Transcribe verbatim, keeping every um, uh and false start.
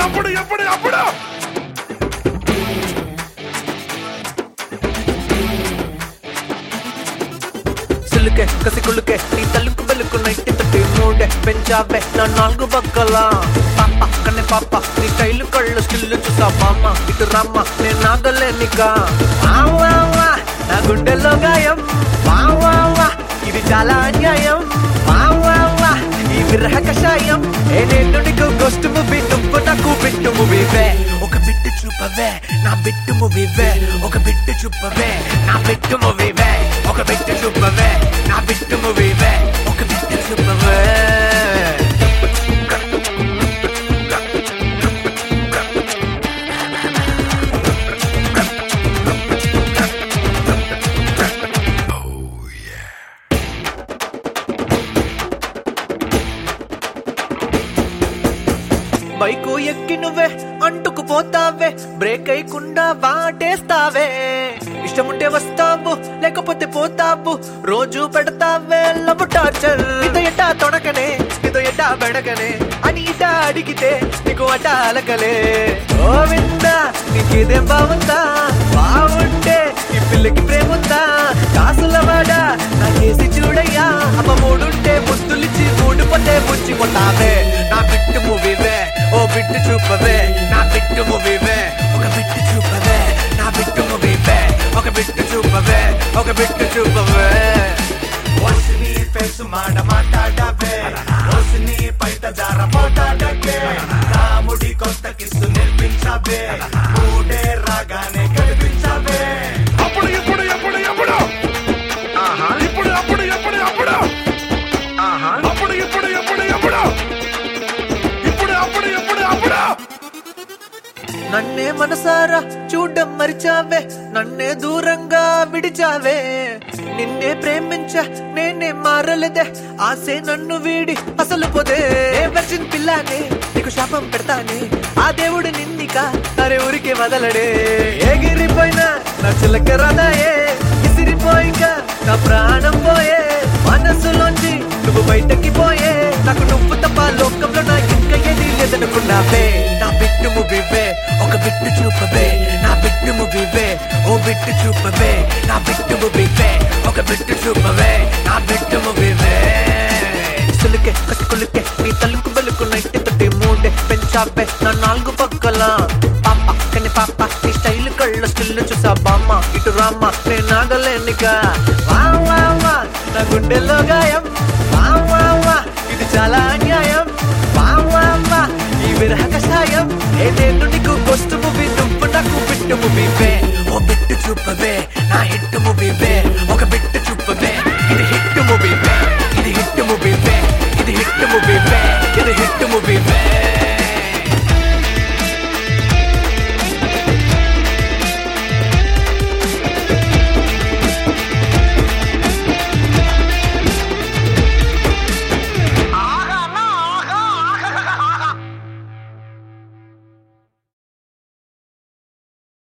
ఎప్పుడు ఎప్పుడు ఎప్పుడు సిల్లుకే కసి కుళ్ళుకే నీ తల్లుకు బెల్లుకు నైట్టి తట్టి మూడే పెంచావే నా నాలుగు బగ్గలా పాప కన్నె పాప నీ కైలు కళ్ళు స్టిల్లు చూసా బామ్మ ఇటు రమ్మ నేను నాగలేనిగా వావా నా గుండెల్లో గాయం వావా ఇది చాలా అన్యాయం వావా ఈ విరహ కషాయం ఏ నేను నీకు గోస్ట్ మూవీ నువ్వు నాకు బిట్టు మూవీవే ఒక బిట్టు చూపవే నా బిట్టు మూవీవే ఒక బిట్టు చూపవే నా బిట్టు మూవీవే ఒక బిట్టు చూపవే నా బిట్టు మూవీవే ఒక బిట్టు చూపవే బైకు ఎక్కి నువ్వే అంటుకు పోతావే బ్రేక్ అయ్యకుండా వాటేస్తావే ఇష్టముంటే వస్తావు లేకపోతే పోతావు రోజు పెడతావే లవ్ టార్చర్ ఇదో ఎట్టా తొడకనే ఇదో ఎట్టా బెడకనే అని ఇటా అడిగితే నీకు అటా అలకలే ఓ విందా నీకేదేం బాగుందా బాగుంటే ఈ పిల్లకి ప్రేముందా కాసుల వాడ నాకేసి చూడయ్యా అమ్మ మూడుంటే ముద్దులిచ్చి మూడుపోతే ముంచి కొట్టావే నా బిట్టు మూవీవే ఓ బిట్టు చూపవే నా బిట్టు మూవీవే ఒక బిట్టు చూపవే నా బిట్టు మూవీవే ఒక బిట్టు చూపవే ఒక బిట్టు చూపవే వసిని ఫేసు మాట మాట్లాడవే వసిని పైట జార పోటాడకే రాముడి కొత్త కిస్సు నేర్పించవే మూడే రాగానే కనిపించవే అప్పుడు ఇప్పుడు ఎప్పుడు ఎప్పుడు ఇప్పుడు అప్పుడు ఎప్పుడు అప్పుడు అప్పుడు ఇప్పుడు ఎప్పుడు ఎప్పుడు ఇప్పుడు అప్పుడు ఎప్పుడు అప్పుడు నన్నే మనసారా చూడడం మరిచావే నన్నే దూరంగా విడిచావే నిన్నే ప్రేమించా నేనే మారలేదే ఆసే నన్ను వీడి అసలు పోదే వర్జిన్ పిల్లానే నీకు శాపం పెడతానే ఆ దేవుడు నిన్నిక అరే ఊరికే వదలడే ఎగిరిపోయినా నా చిలక రదాయే ఇసిరిపోయిక నా ప్రాణం పోయే మనసులోంచి నువ్వు బయటకి పోయే నాకు నువ్వు తప్ప లోకంలో నాకు ఇంకా ఏది లేదనుకున్నావే నా బిట్టు మూవీవే ఒక బిట్టు చూపవే నా బిట్టు మూవీవే ఓ బిట్టు చూపవే నా బిట్టు మూవీవే ఒక బిట్టు చూపవే నా బిట్టు మూవీవే సిల్లుకే కసి కుళ్ళుకే నీ తల్లుకు బెల్లుకు నైట్టి తట్టి మూడే పెంచావే నా నాలుగు పక్కల పాప కని పాప నీ స్టైల్ కళ్ళు స్టిల్లు చూసా బామ్మ ఇటు రామ్మ నేను నాగలేనిగా వావా నా గుండెల్లో గాయం వావా ఇది చాలా అన్యాయం వావా ఈ విరహ కషాయం ఏ నేను నీకు గోస్ట్ మూవీ నువ్వు నాకు బిట్టు మూవీవే ఓ బిట్టు చూపవే నా హిట్టు మూవీవే